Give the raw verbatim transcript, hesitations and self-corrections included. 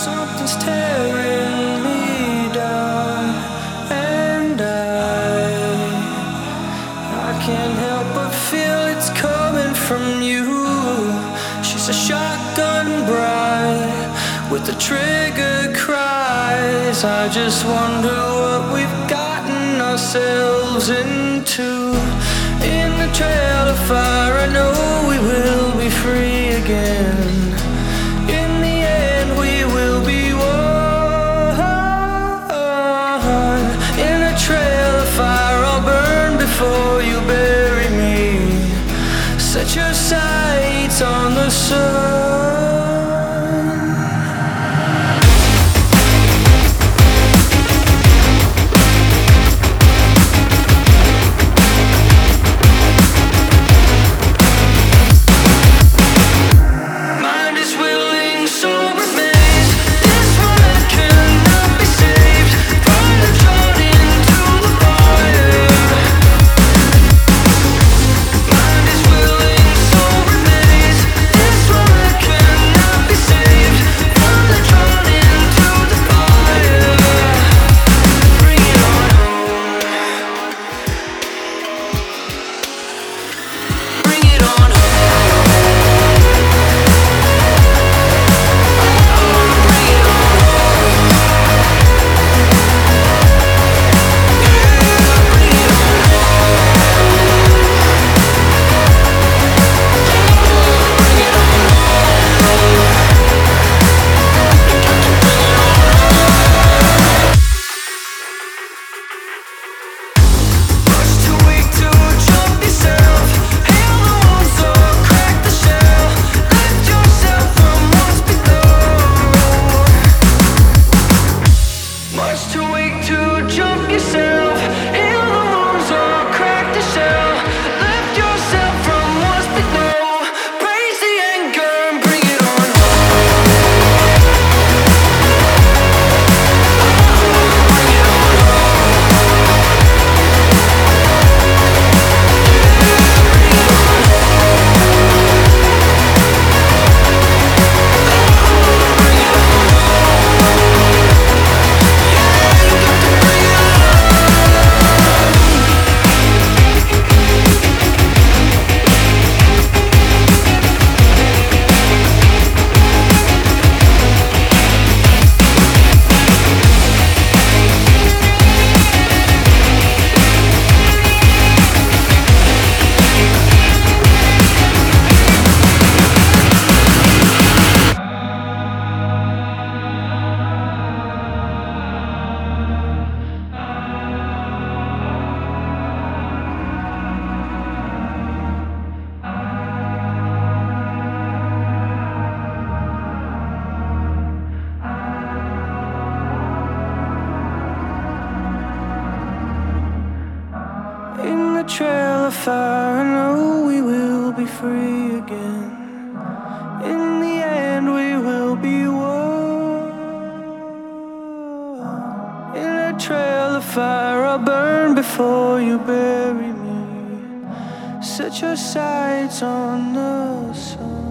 Something's tearing me down, and I I can't help but feel it's coming from you. She's a shotgun bride with the trigger cries. I just wonder what we've gotten ourselves into. In the trail of fire, I know we will be free again. In the end, we will be one. In a trail of fire, I'll burn before you bury me. Set your sights on the sun. Trail of fire, I know we will be free again. In the end, we will be one. In a trail of fire, I'll burn before you bury me. Set your sights on the sun.